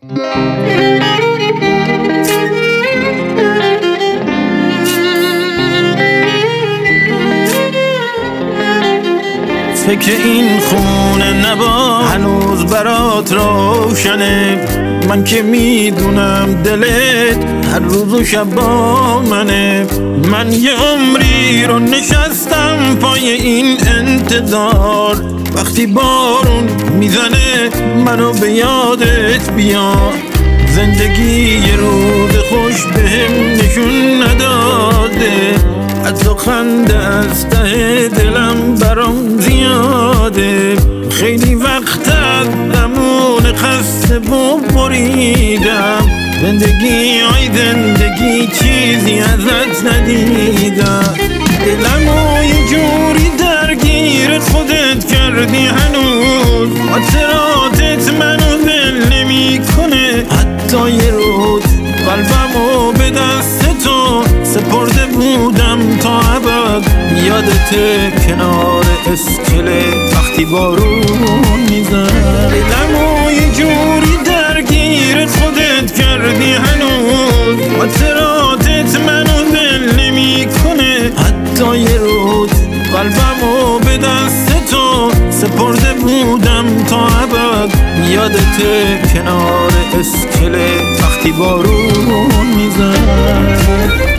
فکر این خونه نبا هنوز برات روشنه، من که میدونم دلت هر روز و شب با منه. من یه عمری رو نشستم پای این انتظار، وقتی بارون میزنه منو به یادت بیار. زندگی یه روز خوش بهم نشون نداده، حتی خنده از ته دلم برام زیاده. خیلی وقت از دمون خسته بریدم، زندگی چیزی ازت ندیدم. دلمو یه جوری درگیر خودت کردی، هنوز خاطراتت منو ول نمی‌کنه. حتی یه روز قلبمو به دست تو سپرده بودم تا ابد، یادته کنار اسکله وقتی بارون میزد. دلمو یه جوری درگیر خودت کردی، هنوز خاطراتت منو ول نمی‌کنه. حتی یه روز قلبمو به دست تو سپرده بودم تا ابد، یادته کنار اسکله وقتی بارون میزد.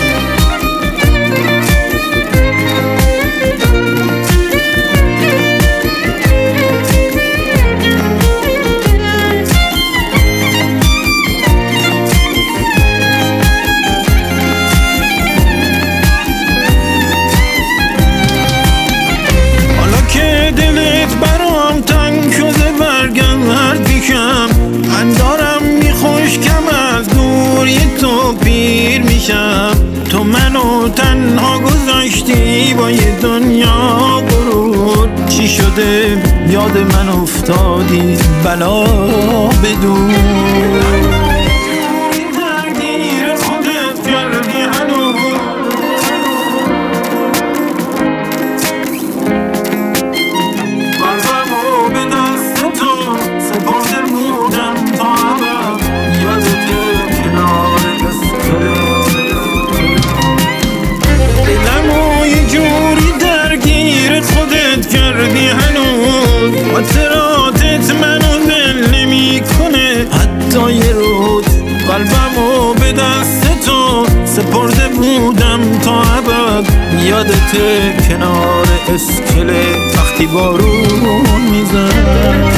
من دارم میخوشکم از دوری تو پیر میشم. تو منو تنها گذاشتی با یه دنیا غرور، چی شده یاد من افتادی بلا بدون. خاطراتت منو ول نمی‌کنه. حتی یه روز قلبمو به دست تو سپرده بودم تا ابد، یادته کنار اسکله وقتی بارون میزد.